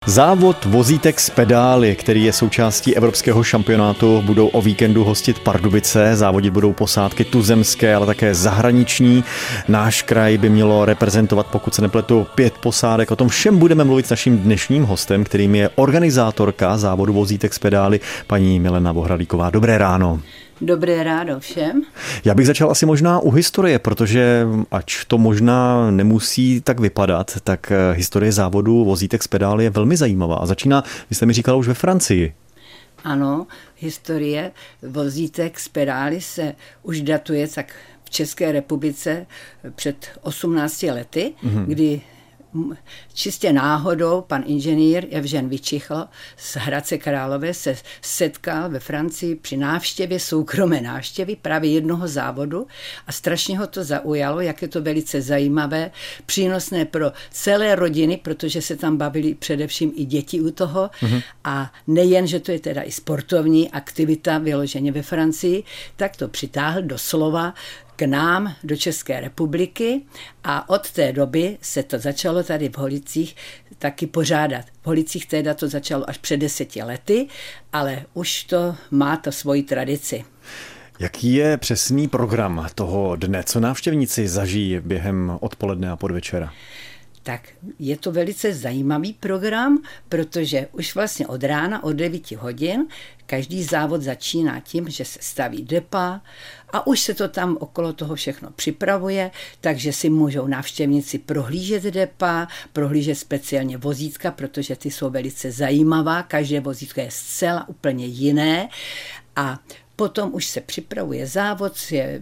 Závod vozítek s pedály, který je součástí evropského šampionátu, budou o víkendu hostit Pardubice. Závodit budou posádky tuzemské, ale také zahraniční. Náš kraj by mělo reprezentovat, pokud se nepletu, 5 posádek. O tom všem budeme mluvit s naším dnešním hostem, kterým je organizátorka závodu vozítek s pedály, paní Milena Bohralíková. Dobré ráno. Dobré ráno všem. Já bych začal asi možná u historie, protože ač to možná nemusí tak vypadat, tak historie závodu vozítek s pedály je velmi zajímavá a začíná, vy jste mi říkala, už ve Francii. Ano, historie vozítek s pedály se už datuje tak v České republice před 18 lety, kdy čistě náhodou pan inženýr Evžen Vyčichl z Hradce Králové se setkal ve Francii při návštěvě, soukromé návštěvy právě jednoho závodu a strašně ho to zaujalo, jak je to velice zajímavé, přínosné pro celé rodiny, protože se tam bavili především i děti u toho a nejen, že to je teda i sportovní aktivita vyloženě ve Francii, tak to přitáhl doslova k nám do České republiky a od té doby se to začalo tady v Holicích taky pořádat. V Holicích teda to začalo až před 10 lety, ale už to má to svoji tradici. Jaký je přesný program toho dne? Co návštěvníci zažijí během odpoledne a podvečera? Tak je to velice zajímavý program, protože už vlastně od rána od 9 hodin každý závod začíná tím, že se staví depa a už se to tam okolo toho všechno připravuje, takže si můžou návštěvníci prohlížet depa, prohlížet speciálně vozítka, protože ty jsou velice zajímavá, každé vozítko je zcela úplně jiné a potom už se připravuje závod,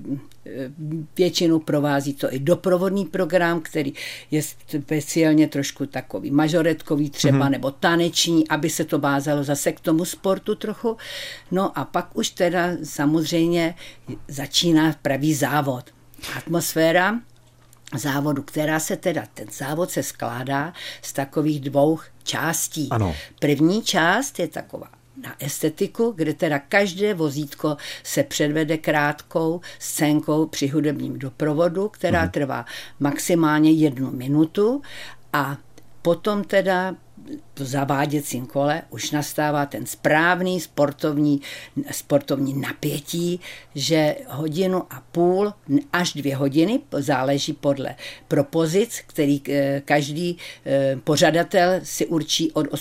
většinou provází to i doprovodný program, který je speciálně trošku takový mažoretkový třeba, nebo taneční, aby se to vázalo zase k tomu sportu trochu. No a pak už teda samozřejmě začíná pravý závod. Atmosféra závodu, ten závod se skládá z takových 2 částí. Ano. První část je taková na estetiku, kde teda každé vozítko se předvede krátkou scénkou při hudebním doprovodu, která trvá maximálně 1 minutu a potom teda v zaváděcím kole už nastává ten správný sportovní napětí, že 1,5 hodiny až 2 hodiny, záleží podle propozic, který každý pořadatel si určí od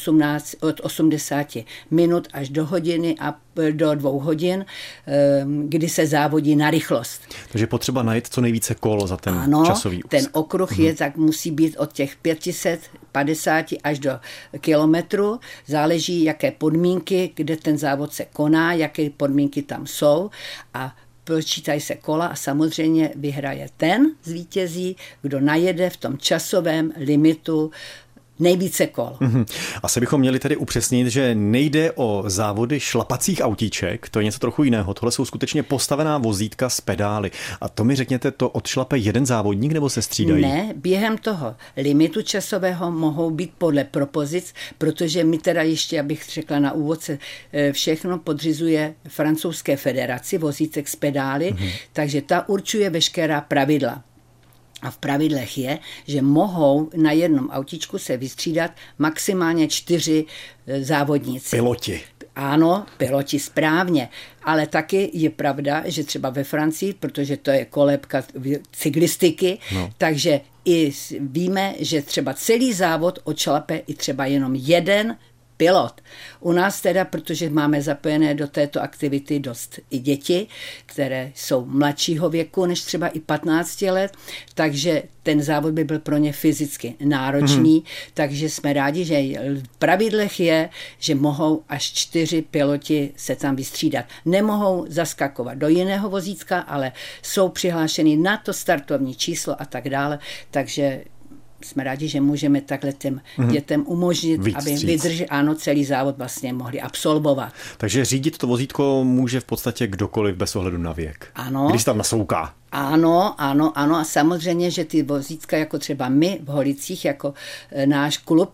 80 minut až do hodiny a do 2 hodin, kdy se závodí na rychlost. Takže potřeba najít co nejvíce kol za ten časový úsek. Ten okruh je, tak musí být od těch 550 až do kilometru, záleží, jaké podmínky, kde ten závod se koná, jaké podmínky tam jsou a počítají se kola a samozřejmě vyhraje ten zvítězí, kdo najede v tom časovém limitu nejvíce kol. Asi bychom měli tedy upřesnit, že nejde o závody šlapacích autíček, to je něco trochu jiného. Tohle jsou skutečně postavená vozítka s pedály. A to mi řekněte, to odšlape jeden závodník nebo se střídají? Ne, během toho limitu časového mohou být podle propozic, protože my teda ještě, abych řekla na úvod, se všechno podřizuje francouzské federaci vozítek s pedály, takže ta určuje veškerá pravidla. A v pravidlech je, že mohou na jednom autíčku se vystřídat maximálně 4 závodníci. Piloti. Ano, piloti správně, ale taky je pravda, že třeba ve Francii, protože to je kolébka cyklistiky, takže i víme, že třeba celý závod odšlape i třeba jenom jeden pilot. U nás teda, protože máme zapojené do této aktivity dost i děti, které jsou mladšího věku než třeba i 15 let, takže ten závod by byl pro ně fyzicky náročný, takže jsme rádi, že v pravidlech je, že mohou až 4 piloti se tam vystřídat. Nemohou zaskakovat do jiného vozítka, ale jsou přihlášeni na to startovní číslo a tak dále, takže jsme rádi, že můžeme takhle těm dětem umožnit, aby celý závod vlastně mohli absolvovat. Takže řídit to vozítko může v podstatě kdokoliv bez ohledu na věk. Ano. Když tam nasouká. Ano. A samozřejmě, že ty vozítka, jako třeba my v Holicích, jako náš klub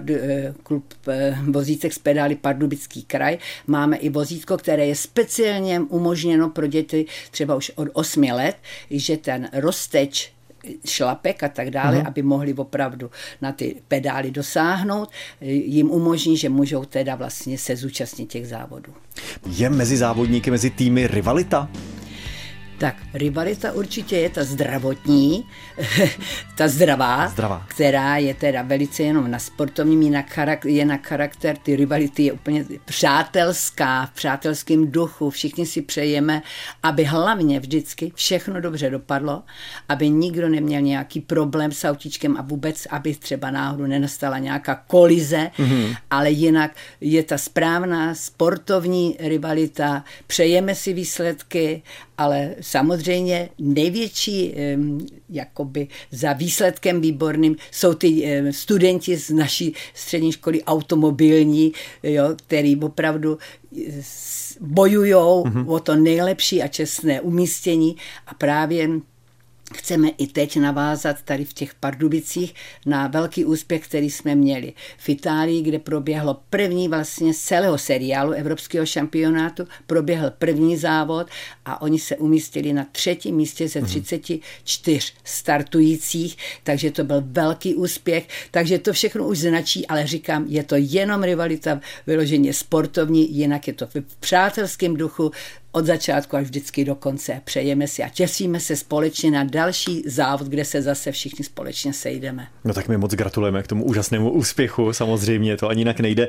vozítek s pedály Pardubický kraj, máme i vozítko, které je speciálně umožněno pro děti třeba už od 8 let, že ten rozteč šlapek a tak dále, aby mohli opravdu na ty pedály dosáhnout, jim umožní, že můžou teda vlastně se zúčastnit těch závodů. Je mezi závodníky, mezi týmy rivalita? Tak rivalita určitě je ta zdravotní, ta zdravá, která je teda velice jenom na sportovním, je na charakter, ty rivality je úplně přátelská, v přátelském duchu, všichni si přejeme, aby hlavně vždycky všechno dobře dopadlo, aby nikdo neměl nějaký problém s autíčkem a vůbec, aby třeba náhodou nenastala nějaká kolize, ale jinak je ta správná sportovní rivalita, přejeme si výsledky, ale samozřejmě největší jakoby za výsledkem výborným jsou ty studenti z naší střední školy automobilní, jo, který opravdu bojujou o to nejlepší a čestné umístění a právě chceme i teď navázat tady v těch Pardubicích na velký úspěch, který jsme měli v Itálii, kde proběhlo první vlastně z celého seriálu Evropského šampionátu, proběhl první závod a oni se umístili na 3. místě ze 34 startujících, takže to byl velký úspěch, takže to všechno už značí, ale říkám, je to jenom rivalita vyloženě sportovní, jinak je to v přátelském duchu, od začátku až vždycky do konce. Přejeme si a těšíme se společně na další závod, kde se zase všichni společně sejdeme. No tak my moc gratulujeme k tomu úžasnému úspěchu, samozřejmě to ani jinak nejde.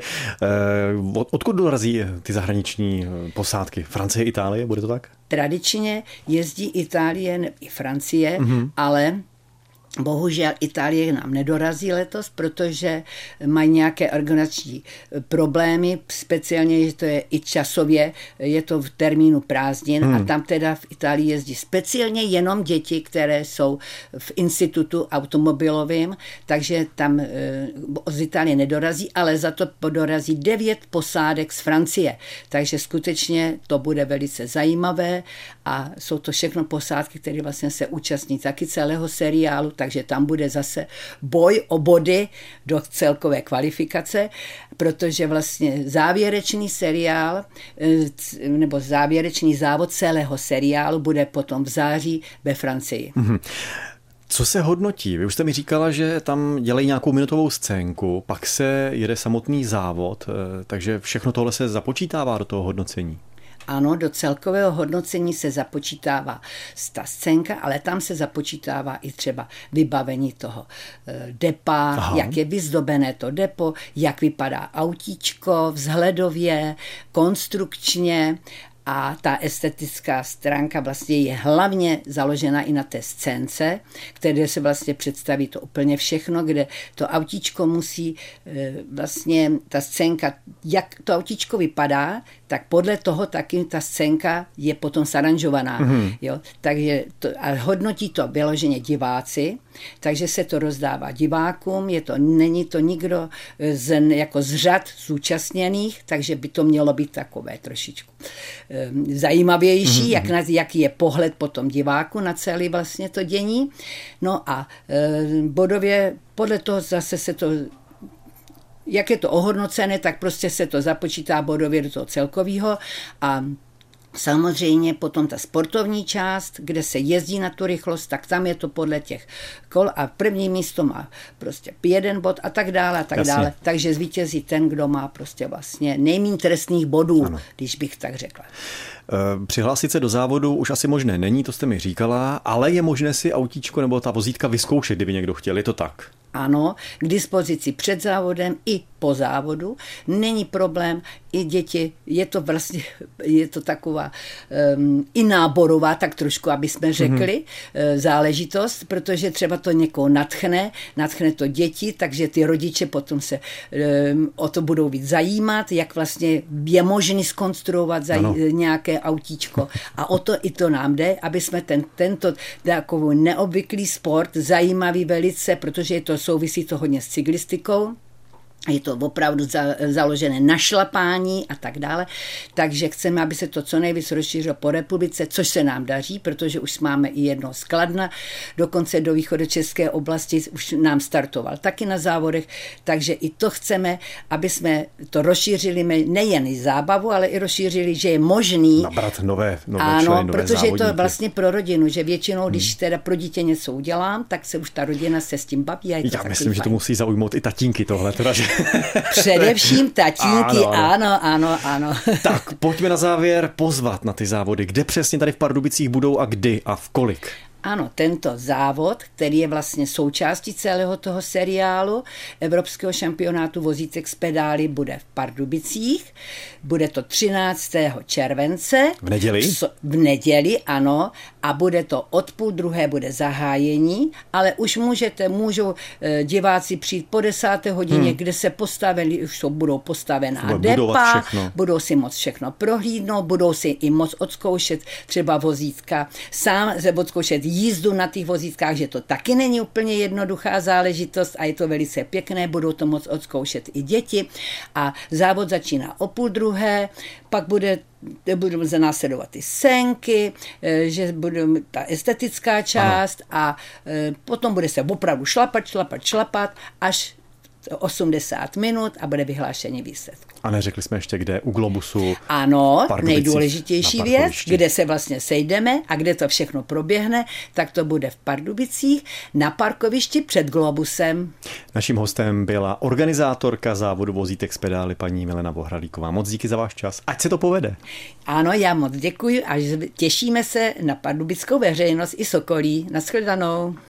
Odkud dorazí ty zahraniční posádky? Francie, Itálie, bude to tak? Tradičně jezdí Itálie i Francie, ale bohužel Itálie nám nedorazí letos, protože mají nějaké organizační problémy, speciálně, že to je i časově, je to v termínu prázdnin a tam teda v Itálii jezdí speciálně jenom děti, které jsou v institutu automobilovým, takže tam z Itálie nedorazí, ale za to dorazí 9 posádek z Francie, takže skutečně to bude velice zajímavé a jsou to všechno posádky, které vlastně se účastní taky celého seriálu, takže tam bude zase boj o body do celkové kvalifikace, protože vlastně závěrečný seriál nebo závěrečný závod celého seriálu bude potom v září ve Francii. Co se hodnotí? Vy už jste mi říkala, že tam dělají nějakou minutovou scénku, pak se jede samotný závod, takže všechno tohle se započítává do toho hodnocení. Ano, do celkového hodnocení se započítává ta scénka, ale tam se započítává i třeba vybavení toho depa, jak je vyzdobené to depo, jak vypadá autíčko vzhledově, konstrukčně. A ta estetická stránka vlastně je hlavně založena i na té scénce, které se vlastně představí to úplně všechno, kde to autíčko musí vlastně ta scénka, jak to autíčko vypadá, tak podle toho taky ta scénka je potom zaranžovaná. Jo? Takže a hodnotí to vyloženě diváci, takže se to rozdává divákům, není to nikdo jako z řad zúčastněných, takže by to mělo být takové trošičku zajímavější, jaký je pohled potom diváku na celé vlastně to dění. No a bodově podle toho zase se to, jak je to ohodnocené, tak prostě se to započítá bodově do toho celkového a samozřejmě potom ta sportovní část, kde se jezdí na tu rychlost, tak tam je to podle těch kol a první místo má prostě 1 bod a tak dále a tak Jasně. dále. Takže zvítězí ten, kdo má prostě vlastně nejméně trestných bodů, když bych tak řekla. Přihlásit se do závodu už asi možné není, to jste mi říkala, ale je možné si autíčko nebo ta vozítka vyzkoušet, kdyby někdo chtěl, je to tak? Ano, k dispozici před závodem i po závodu. Není problém, i děti, je to taková i náborová, tak trošku, aby jsme řekli, záležitost, protože třeba to někoho natchne to děti, takže ty rodiče potom se o to budou víc zajímat, jak vlastně je možné zkonstruovat nějaké autíčko. A o to i to nám jde, aby jsme tento takový neobvyklý sport, zajímavý velice, protože souvisí to hodně s cyklistikou, Je to opravdu založené na šlapání a tak dále. Takže chceme, aby se to co nejvíc rozšířilo po republice, což se nám daří, protože už máme i jedno z Kladna, dokonce do východočeské oblasti už nám startoval taky na závodech, takže i to chceme, aby jsme to rozšířili nejen zábavu, ale i rozšířili, že je možný nabrat nové ano, členy, nové protože závodníky. je to vlastně pro rodinu, že většinou, když teda pro dítě něco udělám, tak se už ta rodina se s tím baví. Já myslím, že to musí zaujmout i tatínky tohle, teda, že... Především tatínky, ano. Tak, pojďme na závěr pozvat na ty závody. Kde přesně tady v Pardubicích budou a kdy a v kolik? Ano, tento závod, který je vlastně součástí celého toho seriálu Evropského šampionátu vozítek s pedály, bude v Pardubicích. Bude to 13. července. V neděli? V neděli, ano. A bude to od 12:30 bude zahájení, ale už můžou diváci přijít po 10. hodině, kde se postavili, už budou postavená depa, budou si moc všechno prohlídnout, budou si i moc odzkoušet třeba vozítka, sám se odzkoušet jízdu na těch vozítkách, že to taky není úplně jednoduchá záležitost a je to velice pěkné, budou to moc odzkoušet i děti a závod začíná o 12:30, pak budou následovat ty senky, že bude ta estetická část a potom bude se opravdu šlapat až 80 minut a bude vyhlášení výsledku. A neřekli jsme ještě, kde u Globusu. Ano, nejdůležitější věc, kde se vlastně sejdeme a kde to všechno proběhne, tak to bude v Pardubicích na parkovišti před Globusem. Naším hostem byla organizátorka závodu vozítek s pedály paní Milena Bohralíková. Moc díky za váš čas. Ať se to povede. Ano, já moc děkuji a těšíme se na pardubickou veřejnost i Sokolí. Nashledanou.